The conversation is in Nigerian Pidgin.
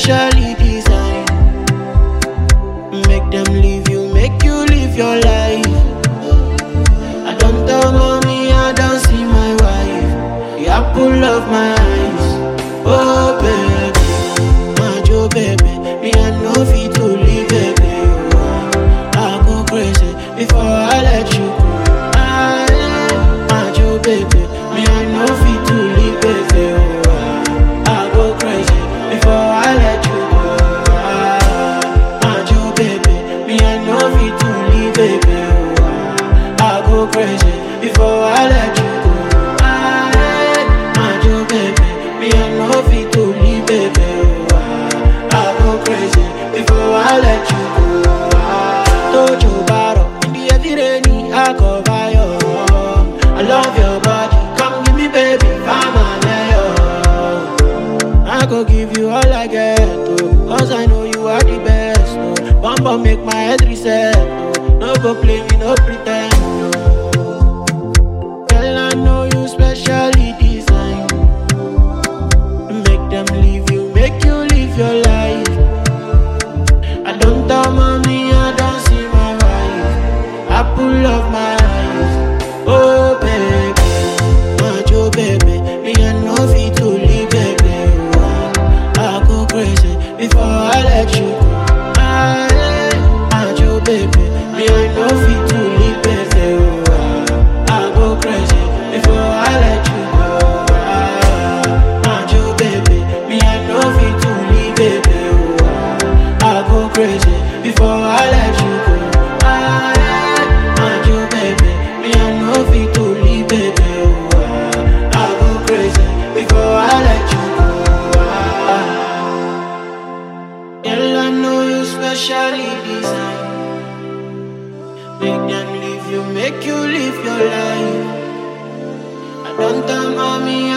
specially designed. Make them leave you, make you live your life. I don't tell mommy I don't see my wife. The apple of my eyes. Oh baby, my Joe baby, me I know fit to leave baby. I go crazy before I let you go. My Joe baby, me I know fit to leave baby. I go crazy before I let you go. My Joe baby, me I know fit to leave baby. I go crazy before I let you go. My Joe baby, me I know fit to leave baby. I go crazy before I let you go. Tojo baro, in the heavy rainy, I cover you. I love your body, come give me baby, I go give you all I get, oh, cause I know you are the best, oh. Bamba make my head reset, oh. No go play me, no pretend, oh. Girl, I know you specially designed. Make them leave you, make you live your life. I don't tell mommy I don't see my wife. Apple of my eyes. Oh baby, my Joe baby, me I know fit to leave baby. I go crazy before I let you go. My Joe baby, me I know fit to leave baby. I go crazy before I let you go. My Joe baby, me I know fit to leave baby. I go crazy before I let you go. My Joe baby, me I know fit to leave baby. I go crazy before I let you go. Girl, I know you specially designed. Make them leave you, make you live your life. I don't tell mommy